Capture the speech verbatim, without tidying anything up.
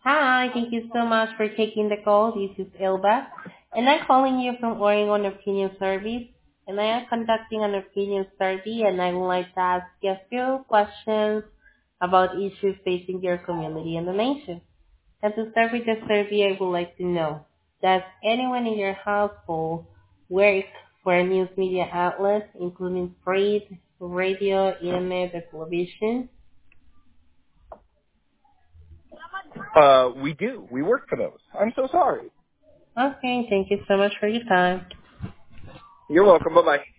Hi, thank you so much for taking the call. This is Elba, and I'm calling you from Oregon Opinion Service, and I am conducting an opinion survey, and I would like to ask you a few questions about issues facing your community and the nation. And to start with the survey, I would like to know, does anyone in your household work for a news media outlet, including print, radio, internet, or television? Uh, we do. We work for those. I'm so sorry. Okay, thank you so much for your time. You're welcome. Bye-bye.